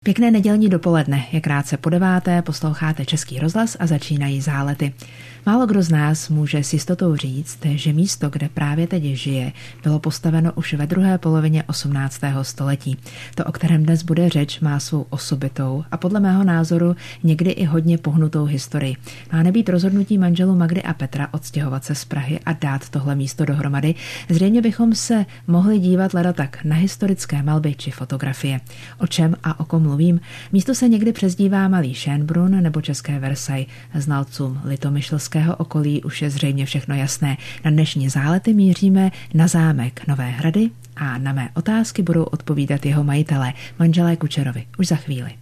Pěkné nedělní dopoledne, je krátce po 9:00, posloucháte Český rozhlas a začínají Zálety. Málo kdo z nás může s jistotou říct, že místo, kde právě teď žije, bylo postaveno už ve druhé polovině 18. století. To, o kterém dnes bude řeč, má svou osobitou a podle mého názoru někdy i hodně pohnutou historii. Má nebýt rozhodnutí manželů Magdy a Petra odstěhovat se z Prahy a dát tohle místo dohromady, zřejmě bychom se mohli dívat leda tak na historické malby či fotografie. O čem a o kom mluvím? Místo se někdy přezdívá Malý Schönbrunn nebo České Versailles. Znalcům litomyšlského okolí už je zřejmě všechno jasné. Na dnešní Zálety míříme na zámek Nové Hrady a na mé otázky budou odpovídat jeho majitelé, manželé Kučerovi. Už za chvíli.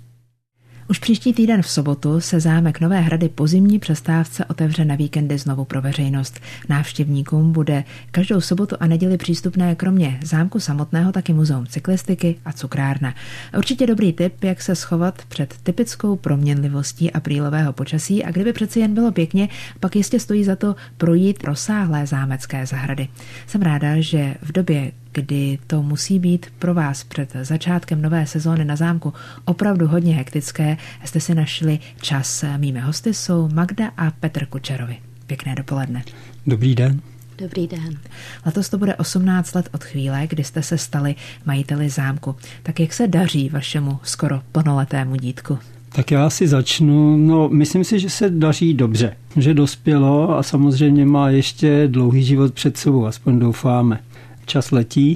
Už příští týden v sobotu se zámek Nové Hrady po zimní přestávce otevře na víkendy znovu pro veřejnost. Návštěvníkům bude každou sobotu a neděli přístupné kromě zámku samotného taky muzeum cyklistiky a cukrárna. Určitě dobrý tip, jak se schovat před typickou proměnlivostí aprílového počasí a kdyby přeci jen bylo pěkně, pak jistě stojí za to projít rozsáhlé zámecké zahrady. Jsem ráda, že v době, kdy to musí být pro vás před začátkem nové sezóny na zámku opravdu hodně hektické, jste si našli čas. Mými hosty jsou Magda a Petr Kučerovi. Pěkné dopoledne. Dobrý den. Dobrý den. Letos to bude 18 let od chvíle, kdy jste se stali majiteli zámku. Tak jak se daří vašemu skoro plnoletému dítku? Tak já asi začnu. Myslím si, že se daří dobře. Že dospělo a samozřejmě má ještě dlouhý život před sebou, aspoň doufáme. Čas letí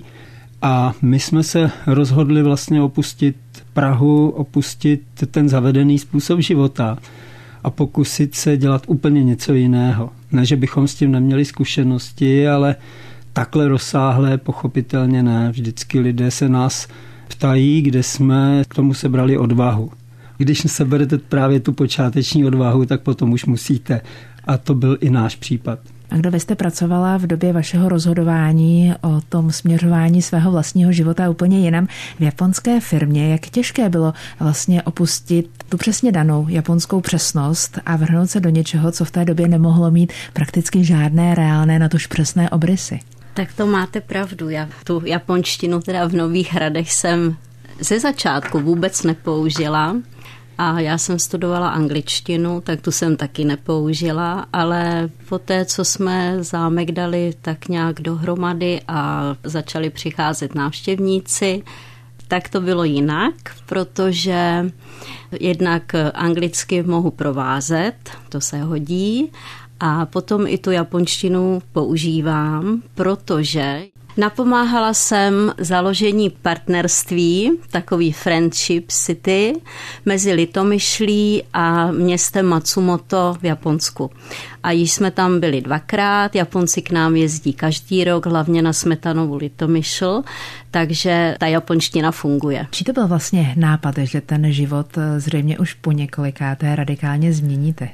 a my jsme se rozhodli vlastně opustit Prahu, opustit ten zavedený způsob života a pokusit se dělat úplně něco jiného. Ne, že bychom s tím neměli zkušenosti, ale takhle rozsáhlé pochopitelně ne. Vždycky lidé se nás ptají, kde jsme, k tomu sebrali odvahu. Když seberete právě tu počáteční odvahu, tak potom už musíte. A to byl i náš případ. A kdo vy jste pracovala v době vašeho rozhodování o tom směřování svého vlastního života úplně jinam v japonské firmě? Jak těžké bylo vlastně opustit tu přesně danou japonskou přesnost a vrhnout se do něčeho, co v té době nemohlo mít prakticky žádné reálné, natož přesné obrysy? Tak to máte pravdu. Já tu japonštinu teda v Nových Hradech jsem ze začátku vůbec nepoužila. A já jsem studovala angličtinu, tak tu jsem taky nepoužila, ale poté, co jsme zámek dali tak nějak dohromady a začali přicházet návštěvníci, tak to bylo jinak, protože jednak anglicky mohu provázet, to se hodí, a potom i tu japonštinu používám, protože napomáhala jsem založení partnerství, takový friendship city, mezi Litomyšlí a městem Matsumoto v Japonsku. A již jsme tam byli 2krát, Japonci k nám jezdí každý rok, hlavně na Smetanovu Litomyšl, takže ta japonština funguje. Či to byl vlastně nápad, že ten život zřejmě už po několikáté radikálně změníte?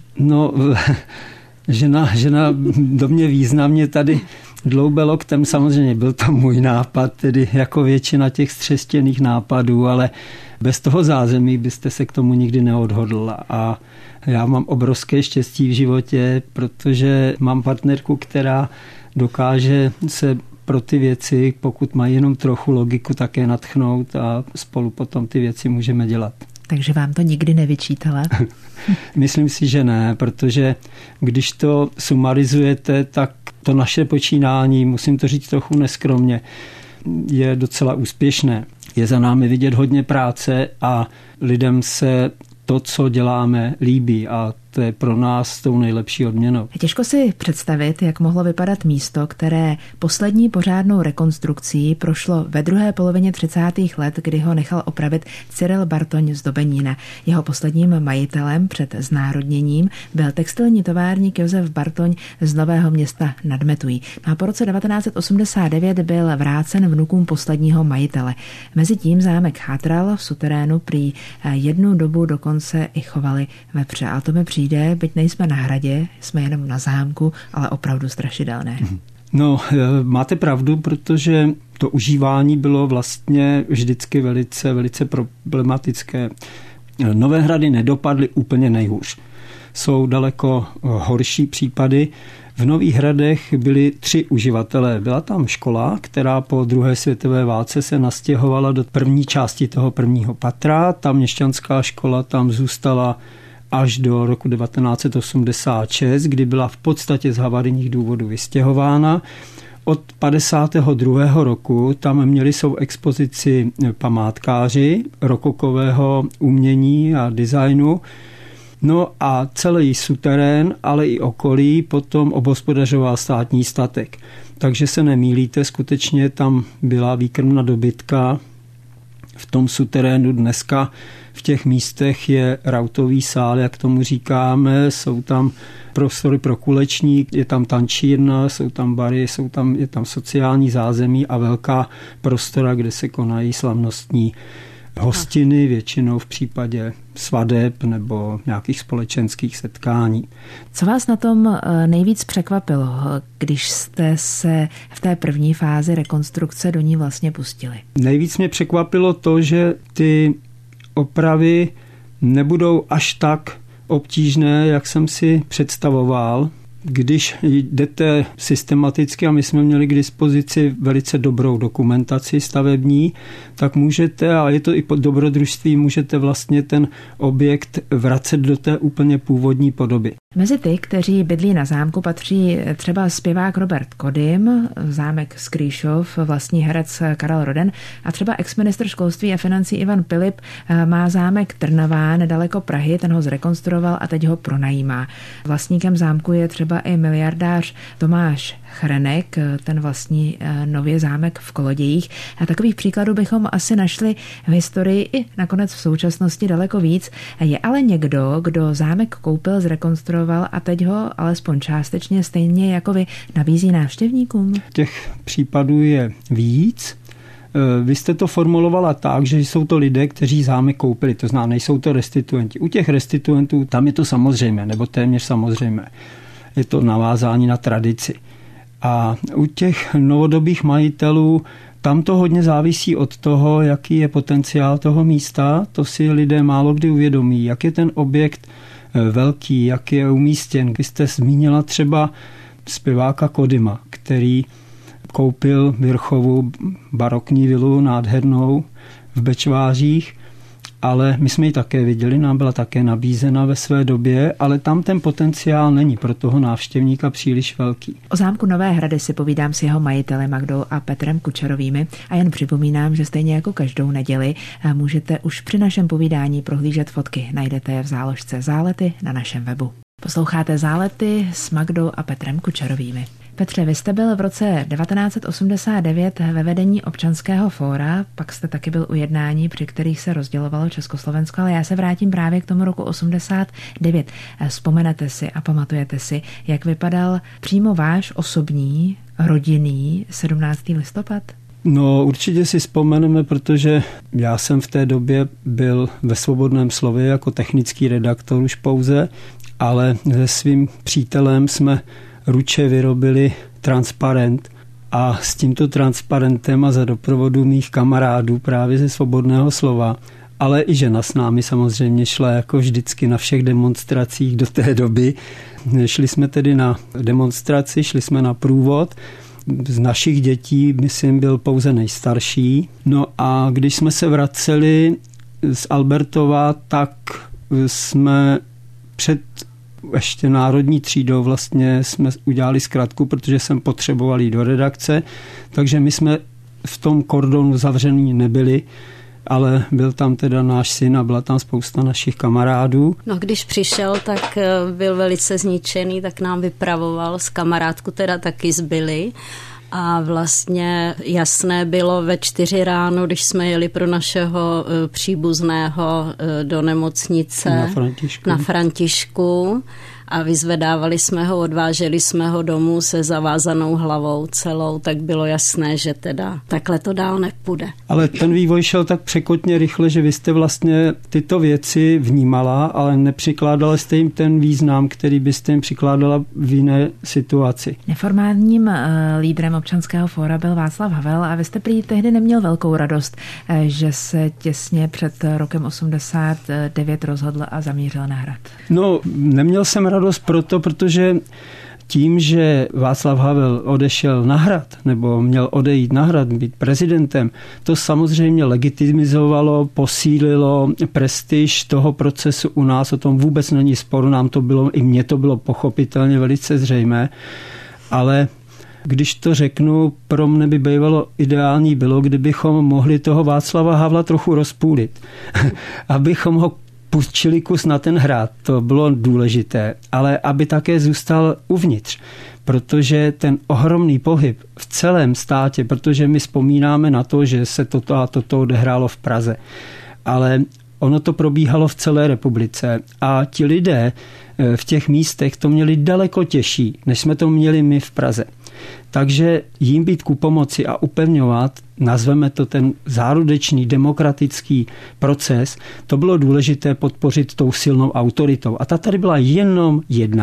Žena do mě významně tady dloube loktem, samozřejmě byl to můj nápad, tedy jako většina těch střestěných nápadů, ale bez toho zázemí byste se k tomu nikdy neodhodl. A já mám obrovské štěstí v životě, protože mám partnerku, která dokáže se pro ty věci, pokud mají jenom trochu logiku, také nadchnout a spolu potom ty věci můžeme dělat. Takže vám to nikdy nevyčítala? Myslím si, že ne, protože když to sumarizujete, tak to naše počínání, musím to říct trochu neskromně, je docela úspěšné. Je za námi vidět hodně práce a lidem se to, co děláme, líbí a to je pro nás tou nejlepší odměnou. Těžko si představit, jak mohlo vypadat místo, které poslední pořádnou rekonstrukcí prošlo ve druhé polovině 30. let, kdy ho nechal opravit Cyril Bartoň z Dobenína. Jeho posledním majitelem před znárodněním byl textilní továrník Josef Bartoň z Nového Města nad Metují. A po roce 1989 byl vrácen vnukům posledního majitele. Mezitím zámek chátral, v suterénu prý jednu dobu dokonce i chovali vepře. A to mi přijde, byť nejsme na hradě, jsme jenom na zámku, ale opravdu strašidelné. Máte pravdu, protože to užívání bylo vlastně vždycky velice, velice problematické. Nové Hrady nedopadly úplně nejhůř. jsou daleko horší případy. V Nových Hradech byli 3 uživatelé. Byla tam škola, která po druhé světové válce se nastěhovala do první části toho prvního patra. Ta měšťanská škola tam zůstala až do roku 1986, kdy byla v podstatě z havarijních důvodů vystěhována. Od 52. roku tam měli svou expozici památkáři rokokového umění a designu. No a celý suterén, ale i okolí potom obhospodařoval státní statek. Takže se nemýlíte, skutečně tam byla výkrmna dobytka. V tom suterénu dneska v těch místech je rautový sál, jak tomu říkáme, jsou tam prostory pro kulečník, je tam tančírna, jsou tam bary, je tam sociální zázemí a velká prostora, kde se konají slavnostní hostiny, většinou v případě svadeb nebo nějakých společenských setkání. Co vás na tom nejvíc překvapilo, když jste se v té první fázi rekonstrukce do ní vlastně pustili? Nejvíc mě překvapilo to, že ty opravy nebudou až tak obtížné, jak jsem si představoval. Když jdete systematicky, a my jsme měli k dispozici velice dobrou dokumentaci stavební, tak můžete, a je to i pod dobrodružství, můžete vlastně ten objekt vracet do té úplně původní podoby. Mezi ty, kteří bydlí na zámku, patří třeba zpěvák Robert Kodym, zámek Skrýšov, vlastní herec Karel Roden a třeba exministr školství a financí Ivan Pilip má zámek Trnavá nedaleko Prahy, ten ho zrekonstruoval a teď ho pronajímá. Vlastníkem zámku je třeba i miliardář Tomáš Chrenek, ten vlastní nově zámek v Kolodějích. A takových příkladů bychom asi našli v historii i nakonec v současnosti daleko víc. Je ale někdo, kdo zámek koupil, zrekonstruoval a teď ho alespoň částečně stejně jako vy nabízí návštěvníkům? Těch případů je víc. Vy jste to formulovala tak, že jsou to lidé, kteří zámek koupili, to znamená, nejsou to restituenti. U těch restituentů tam je to samozřejmé, nebo téměř samozřejmé. Je to navázání na tradici. A u těch novodobých majitelů tam to hodně závisí od toho, jaký je potenciál toho místa. To si lidé málo kdy uvědomí, jak je ten objekt velký, jak je umístěn. Vy jste zmínila třeba zpěváka Kodyma, který koupil v Virchovu barokní vilu nádhernou v Bečvářích, ale my jsme ji také viděli, nám byla také nabízena ve své době, ale tam ten potenciál není pro toho návštěvníka příliš velký. O zámku Nové Hrady si povídám s jeho majiteli Magdou a Petrem Kučerovými a jen připomínám, že stejně jako každou neděli můžete už při našem povídání prohlížet fotky. Najdete je v záložce Zálety na našem webu. Posloucháte Zálety s Magdou a Petrem Kučerovými. Petře, vy jste byl v roce 1989 ve vedení Občanského fóra, pak jste taky byl u jednání, při kterých se rozdělovalo Československo, ale já se vrátím právě k tomu roku 89. Vzpomenete si a pamatujete si, jak vypadal přímo váš osobní, rodinný 17. listopad? No, určitě si vzpomeneme, protože já jsem v té době byl ve Svobodném slově jako technický redaktor už pouze, ale se svým přítelem jsme ruče vyrobili transparent a s tímto transparentem a za doprovodu mých kamarádů právě ze Svobodného slova, ale i žena s námi samozřejmě šla jako vždycky na všech demonstracích do té doby. Šli jsme tedy na demonstraci, šli jsme na průvod. Z našich dětí, myslím, byl pouze nejstarší. No a když jsme se vraceli z Albertova, tak jsme před ještě národní třídou vlastně jsme udělali zkratku, protože jsem potřeboval jít do redakce, takže my jsme v tom kordonu zavření nebyli, ale byl tam teda náš syn a byla tam spousta našich kamarádů. No když přišel, tak byl velice zničený, tak nám vypravoval, s kamarádku teda taky zbyli. A vlastně jasné bylo ve 4 ráno, když jsme jeli pro našeho příbuzného do nemocnice na Františku a vyzvedávali jsme ho, odváželi jsme ho domů se zavázanou hlavou celou, tak bylo jasné, že teda takhle to dál nepůjde. Ale ten vývoj šel tak překotně rychle, že vy jste vlastně tyto věci vnímala, ale nepřikládala jste jim ten význam, který byste jim přikládala v jiné situaci. Neformálním lídrem Občanského fóra byl Václav Havel a vy jste prý tehdy neměl velkou radost, že se těsně před rokem 89 rozhodl a zamířil na Hrad. No, neměl jsem radost protože tím, že Václav Havel odešel na Hrad, nebo měl odejít na Hrad, být prezidentem, to samozřejmě legitimizovalo, posílilo prestiž toho procesu u nás, o tom vůbec není sporu, nám to bylo, i mně to bylo pochopitelně velice zřejmé, ale když to řeknu, pro mne by bývalo ideální bylo, kdybychom mohli toho Václava Havla trochu rozpůlit, abychom ho pustili kus na ten Hrad, to bylo důležité, ale aby také zůstal uvnitř, protože ten ohromný pohyb v celém státě, protože my vzpomínáme na to, že se toto a toto odehrálo v Praze, ale ono to probíhalo v celé republice a ti lidé v těch místech to měli daleko těžší, než jsme to měli my v Praze. Takže jim být ku pomoci a upevňovat, nazveme to ten zárodečný demokratický proces, to bylo důležité podpořit tou silnou autoritou. A ta tady byla jenom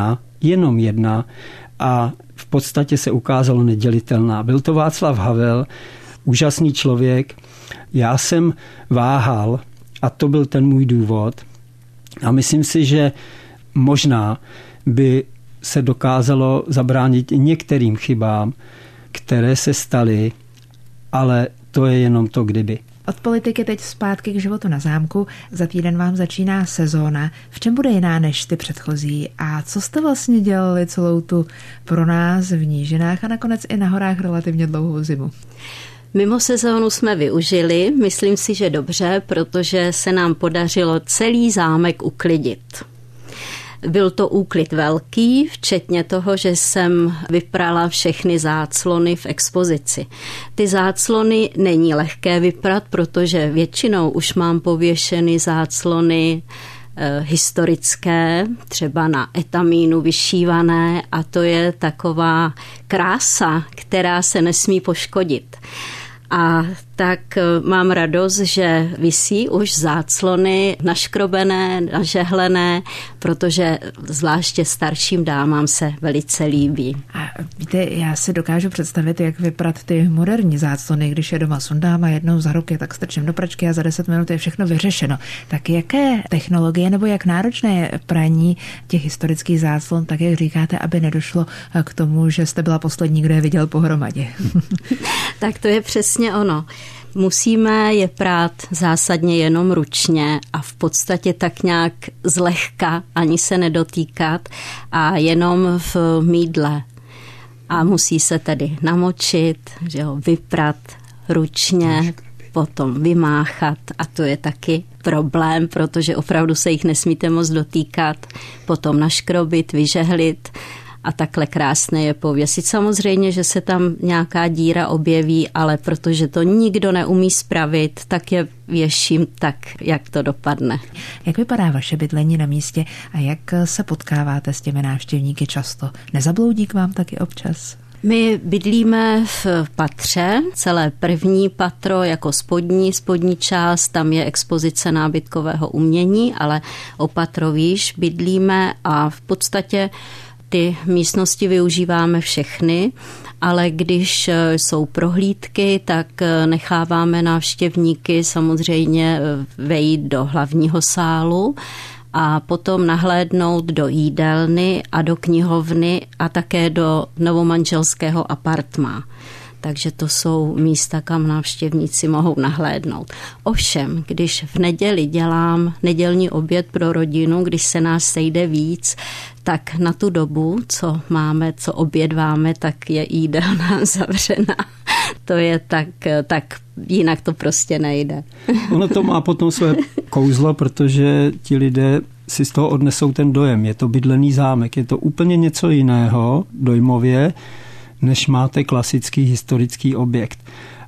jedna a v podstatě se ukázalo nedělitelná. Byl to Václav Havel, úžasný člověk. Já jsem váhal a to byl ten můj důvod. A myslím si, že možná by se dokázalo zabránit některým chybám, které se staly, ale to je jenom to kdyby. Od politiky teď zpátky k životu na zámku. Za týden vám začíná sezóna. V čem bude jiná než ty předchozí? A co jste vlastně dělali celou tu pro nás v nížinách a nakonec i na horách relativně dlouhou zimu? Mimo sezónu jsme využili, myslím si, že dobře, protože se nám podařilo celý zámek uklidit. Byl to úklid velký, včetně toho, že jsem vyprala všechny záclony v expozici. Ty záclony není lehké vyprat, protože většinou už mám pověšeny záclony historické, třeba na etamínu vyšívané a to je taková krása, která se nesmí poškodit. A tak mám radost, že visí už záclony naškrobené, nažehlené, protože zvláště starším dámám se velice líbí. A víte, já si dokážu představit, jak vyprat ty moderní záclony, když je doma sundám a jednou za rok je tak strčím do pračky a za 10 minut je všechno vyřešeno. Tak jaké technologie nebo jak náročné je praní těch historických záclon, tak jak říkáte, aby nedošlo k tomu, že jste byla poslední, kdo je viděl pohromadě? Tak to je přesně ono. Musíme je prát zásadně jenom ručně a v podstatě tak nějak zlehka, ani se nedotýkat a jenom v mýdle. A musí se tedy namočit, že ho vyprat ručně, potom vymáchat a to je taky problém, protože opravdu se jich nesmíte moc dotýkat, potom naškrobit, vyžehlit a takhle krásné je pověsit. Samozřejmě, že se tam nějaká díra objeví, ale protože to nikdo neumí spravit, tak je věším tak, jak to dopadne. Jak vypadá vaše bydlení na místě a jak se potkáváte s těmi návštěvníky často? Nezabloudí k vám taky občas? My bydlíme v patře, celé první patro jako spodní část, tam je expozice nábytkového umění, ale o patro výš bydlíme a v podstatě ty místnosti využíváme všechny, ale když jsou prohlídky, tak necháváme návštěvníky samozřejmě vejít do hlavního sálu a potom nahlédnout do jídelny a do knihovny a také do novomanželského apartmá. Takže to jsou místa, kam návštěvníci mohou nahlédnout. Ovšem, když v neděli dělám nedělní oběd pro rodinu, když se nás sejde víc, tak na tu dobu, co obědváme, tak je jídelna zavřená. To je tak jinak to prostě nejde. Ono to má potom své kouzlo, protože ti lidé si z toho odnesou ten dojem. Je to bydlený zámek, je to úplně něco jiného dojmově, než máte klasický historický objekt.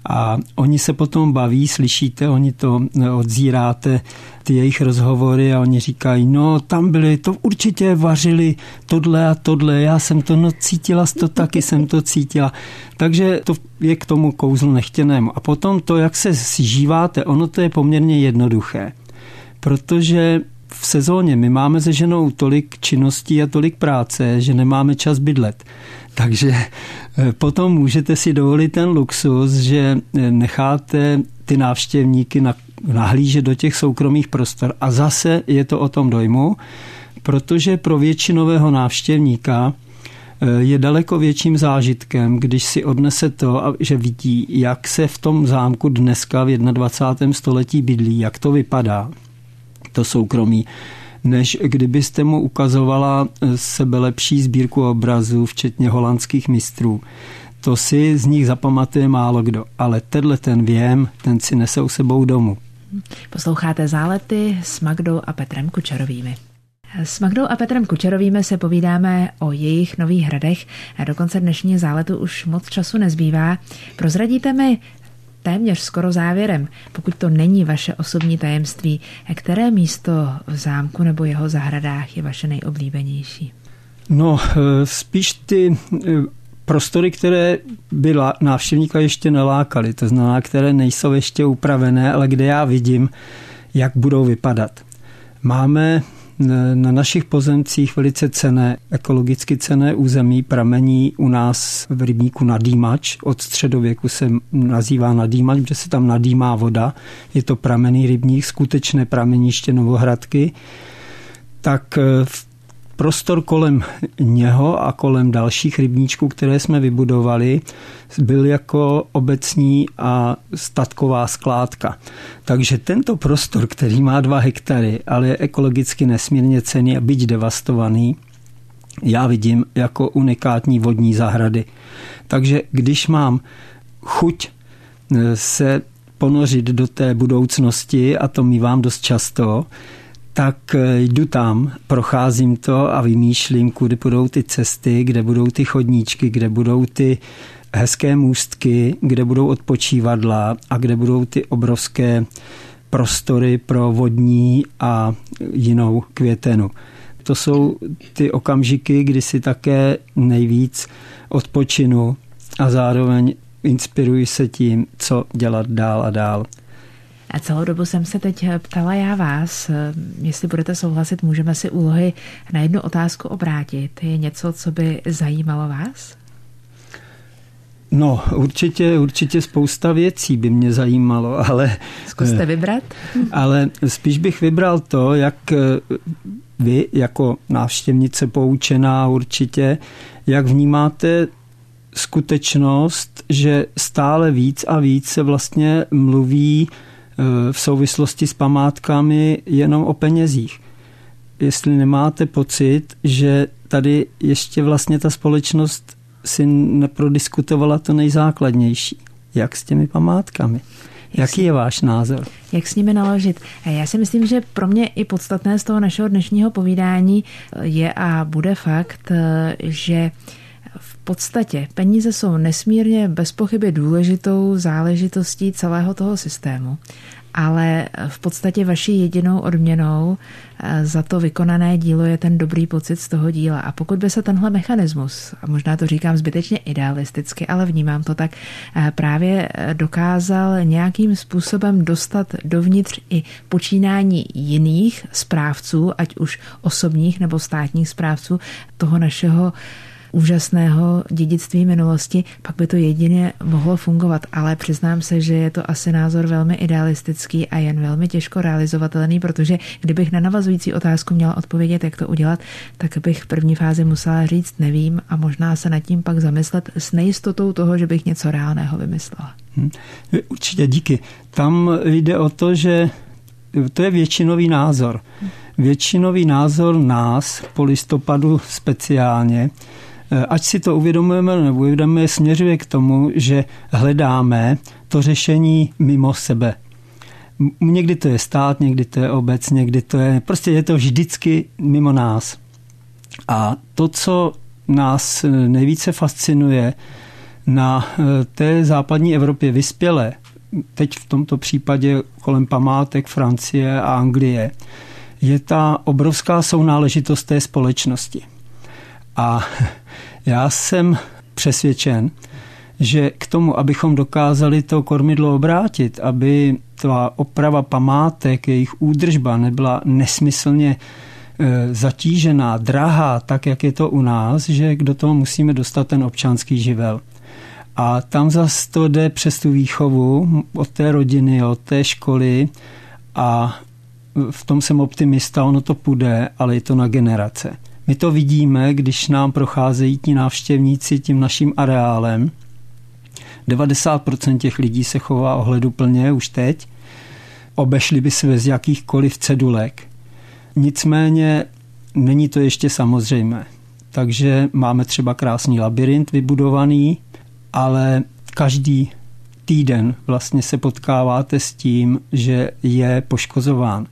A oni se potom baví, slyšíte, oni to odzíráte, ty jejich rozhovory a oni říkají, no tam byli, to určitě vařili tohle a tohle, já jsem to cítila, to taky jsem to cítila. Takže to je k tomu kouzlu nechtěnému. A potom to, jak se zžíváte, ono to je poměrně jednoduché, protože v sezóně my máme se ženou tolik činností a tolik práce, že nemáme čas bydlet. Takže potom můžete si dovolit ten luxus, že necháte ty návštěvníky nahlížet do těch soukromých prostor a zase je to o tom dojmu, protože pro většinového návštěvníka je daleko větším zážitkem, když si odnese to, že vidí, jak se v tom zámku dneska v 21. století bydlí, jak to vypadá, to soukromí, než kdybyste mu ukazovala sebelepší sbírku obrazů, včetně holandských mistrů. To si z nich zapamatuje málo kdo, ale ten věm, ten si nesou sebou domů. Posloucháte Zálety s Magdou a Petrem Kučerovými. S Magdou a Petrem Kučerovými se povídáme o jejich nových hradech. Do konce dnešního záletu už moc času nezbývá. Prozradíte mi téměř skoro závěrem, pokud to není vaše osobní tajemství, které místo v zámku nebo jeho zahradách je vaše nejoblíbenější? No, spíš ty prostory, které by návštěvníka ještě nelákaly, to znamená, které nejsou ještě upravené, ale kde já vidím, jak budou vypadat. Máme na našich pozemcích velice cenné, ekologicky cenné území, pramení u nás v rybníku Nadýmač. Od středověku se nazývá Nadýmač, protože se tam nadýmá voda. Je to pramenný rybník, skutečné prameniště Novohradky. Tak prostor kolem něho a kolem dalších rybníčků, které jsme vybudovali, byl jako obecní a statková skládka. Takže tento prostor, který má 2 hektary, ale je ekologicky nesmírně cenný a byť devastovaný, já vidím jako unikátní vodní zahrady. Takže když mám chuť se ponořit do té budoucnosti, a to mívám dost často, tak jdu tam, procházím to a vymýšlím, kudy budou ty cesty, kde budou ty chodníčky, kde budou ty hezké můstky, kde budou odpočívadla a kde budou ty obrovské prostory pro vodní a jinou květenu. To jsou ty okamžiky, kdy si také nejvíc odpočinu a zároveň inspiruji se tím, co dělat dál a dál. A celou dobu jsem se teď ptala já vás, jestli budete souhlasit, můžeme si úlohy na jednu otázku obrátit. Je něco, co by zajímalo vás? No, určitě spousta věcí by mě zajímalo, ale... Zkuste vybrat. Ale spíš bych vybral to, jak vy jako návštěvnice poučená určitě, jak vnímáte skutečnost, že stále víc a víc se vlastně mluví v souvislosti s památkami jenom o penězích. Jestli nemáte pocit, že tady ještě vlastně ta společnost si neprodiskutovala to nejzákladnější. Jak s těmi památkami? Jaký je váš názor? Jak s nimi naložit? Já si myslím, že pro mě i podstatné z toho našeho dnešního povídání je a bude fakt, že v podstatě peníze jsou nesmírně bez pochyby důležitou záležitostí celého toho systému, ale v podstatě vaší jedinou odměnou za to vykonané dílo je ten dobrý pocit z toho díla. A pokud by se tenhle mechanismus, a možná to říkám zbytečně idealisticky, ale vnímám to tak, právě dokázal nějakým způsobem dostat dovnitř i počínání jiných správců, ať už osobních nebo státních správců toho našeho úžasného dědictví minulosti, pak by to jedině mohlo fungovat, ale přiznám se, že je to asi názor velmi idealistický a jen velmi těžko realizovatelný, protože kdybych na navazující otázku měla odpovědět, jak to udělat, tak bych v první fázi musela říct nevím a možná se nad tím pak zamyslet s nejistotou toho, že bych něco reálného vymyslela. Určitě díky. Tam jde o to, že to je většinový názor. Většinový názor nás po listopadu speciálně, ať si to uvědomujeme nebo uvědomujeme, směřuje k tomu, že hledáme to řešení mimo sebe. Někdy to je stát, někdy to je obec, někdy to je... Prostě je to vždycky mimo nás. A to, co nás nejvíce fascinuje Na té západní Evropě vyspělé, teď v tomto případě kolem památek Francie a Anglie, je ta obrovská sounáležitost té společnosti. A já jsem přesvědčen, že k tomu, abychom dokázali to kormidlo obrátit, aby ta oprava památek, jejich údržba nebyla nesmyslně zatížená, drahá, tak jak je to u nás, že do toho musíme dostat ten občanský živel. A tam zase to jde přes tu výchovu od té rodiny, od té školy a v tom jsem optimista, ono to půjde, ale je to na generace. My to vidíme, když nám procházejí ti návštěvníci tím naším areálem. 90% těch lidí se chová ohleduplně už teď. Obešli by se bez jakýchkoliv cedulek. Nicméně není to ještě samozřejmé. Takže máme třeba krásný labyrint vybudovaný, ale každý týden vlastně se potkáváte s tím, že je poškozován.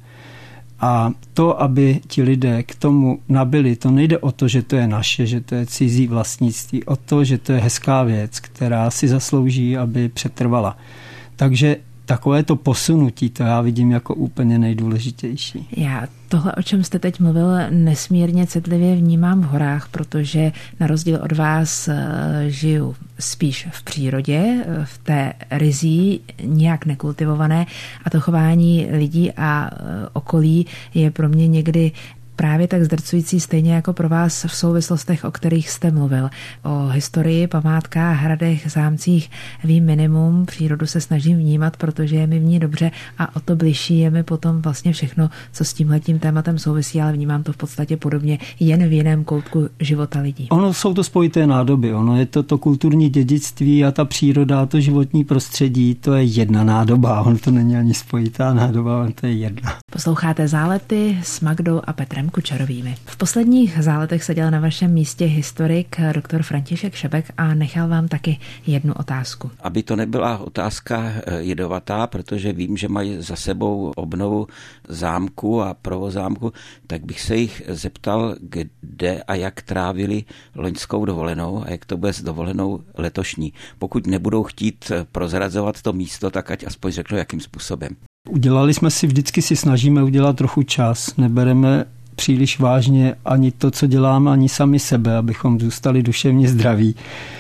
A to, aby ti lidé k tomu nabyli, to nejde o to, že to je naše, že to je cizí vlastnictví, o to, že to je hezká věc, která si zaslouží, aby přetrvala. Takže takovéto posunutí, to já vidím jako úplně nejdůležitější. Já tohle, o čem jste teď mluvil, nesmírně citlivě vnímám v horách, protože na rozdíl od vás žiju spíš v přírodě, v té rizí, nějak nekultivované, a to chování lidí a okolí je pro mě někdy právě tak zdrcující, stejně jako pro vás v souvislostech, o kterých jste mluvil. O historii, památkách, hradech, zámcích vím minimum, přírodu se snažím vnímat, protože je mi v ní dobře a o to bližší je mi potom vlastně všechno, co s tímhletím tématem souvisí, ale vnímám to v podstatě podobně, jen v jiném koutku života lidí. Ono jsou to spojité nádoby, ono je to kulturní dědictví a ta příroda, to životní prostředí, to je jedna nádoba, ono to není ani spojitá nádoba, to je jedna. Posloucháte Zálety s Magdou a Petrem Kučerovými. V posledních záletech seděl na vašem místě historik dr. František Šebek a nechal vám taky jednu otázku. Aby to nebyla otázka jedovatá, protože vím, že mají za sebou obnovu zámku a provozámku, tak bych se jich zeptal, kde a jak trávili loňskou dovolenou a jak to bude s dovolenou letošní. Pokud nebudou chtít prozrazovat to místo, tak ať aspoň řeknou, jakým způsobem. Udělali jsme si, vždycky si snažíme udělat trochu čas, nebereme příliš vážně ani to, co děláme, ani sami sebe, abychom zůstali duševně zdraví.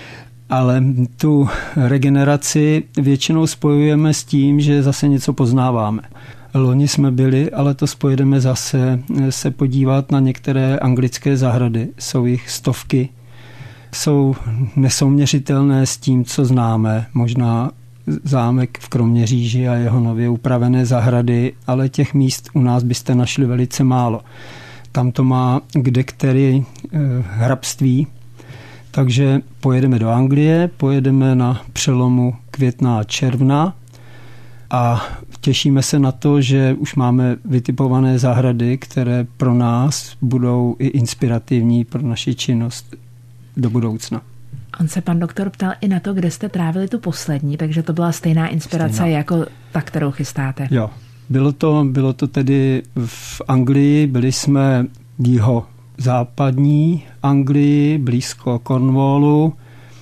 Ale tu regeneraci většinou spojujeme s tím, že zase něco poznáváme. Loni jsme byli, ale to pojedeme zase se podívat na některé anglické zahrady. Jsou jich stovky. Jsou nesouměřitelné s tím, co známe. Možná zámek v Kroměříži a jeho nově upravené zahrady, ale těch míst u nás byste našli velice málo. Tam to má kdekterý hrabství, takže pojedeme do Anglie, pojedeme na přelomu května a června a těšíme se na to, že už máme vytipované zahrady, které pro nás budou i inspirativní pro naši činnost do budoucna. On se pan doktor ptal i na to, kde jste trávili tu poslední, takže to byla stejná inspirace jako ta, kterou chystáte. Jo, bylo to tedy v Anglii, byli jsme v jihozápadní Anglii, blízko Cornwallu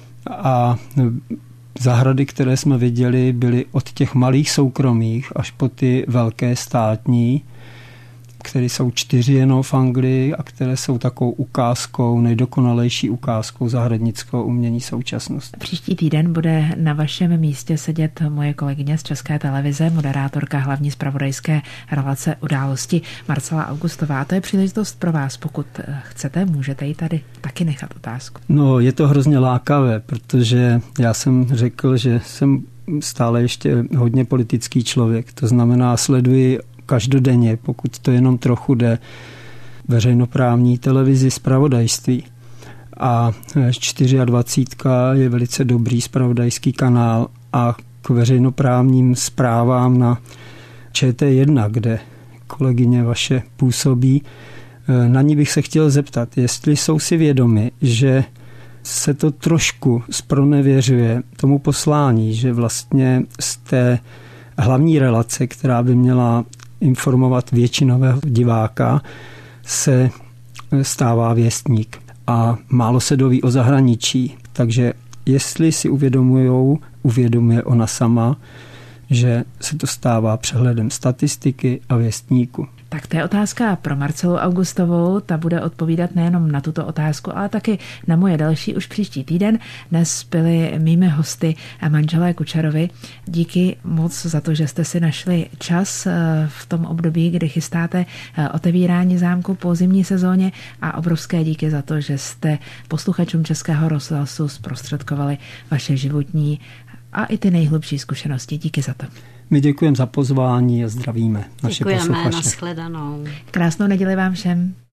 a zahrady, které jsme viděli, byly od těch malých soukromých až po ty velké státní, které jsou 4 jenom v Anglii a které jsou takovou ukázkou, nejdokonalejší ukázkou zahradnického umění současnosti. Příští týden bude na vašem místě sedět moje kolegyně z České televize, moderátorka hlavní zpravodajské relace Události Marcela Augustová. To je příležitost pro vás, pokud chcete, můžete jí tady taky nechat otázku. No, je to hrozně lákavé, protože já jsem řekl, že jsem stále ještě hodně politický člověk. To znamená, sleduji každodenně, pokud to jenom trochu jde, veřejnoprávní televizi zpravodajství. A 24 je velice dobrý zpravodajský kanál a k veřejnoprávním zprávám na ČT1, kde kolegyně vaše působí, na ní bych se chtěl zeptat, jestli jsou si vědomi, že se to trošku zpronevěřuje tomu poslání, že vlastně z té hlavní relace, která by měla informovat většinového diváka, se stává věstník. A málo se doví o zahraničí. Takže jestli si uvědomuje ona sama, že se to stává přehledem statistiky a věstníku. Tak to je otázka pro Marcelu Augustovou, ta bude odpovídat nejenom na tuto otázku, ale taky na moje další už příští týden. Dnes byli mými hosty a manželé Kučerovi. Díky moc za to, že jste si našli čas v tom období, kdy chystáte otevírání zámku po zimní sezóně, a obrovské díky za to, že jste posluchačům Českého rozhlasu zprostředkovali vaše životní a i ty nejhlubší zkušenosti. Díky za to. My děkujeme za pozvání a zdravíme naše posluchače. Děkujeme, nashledanou. Krásnou neděli vám všem.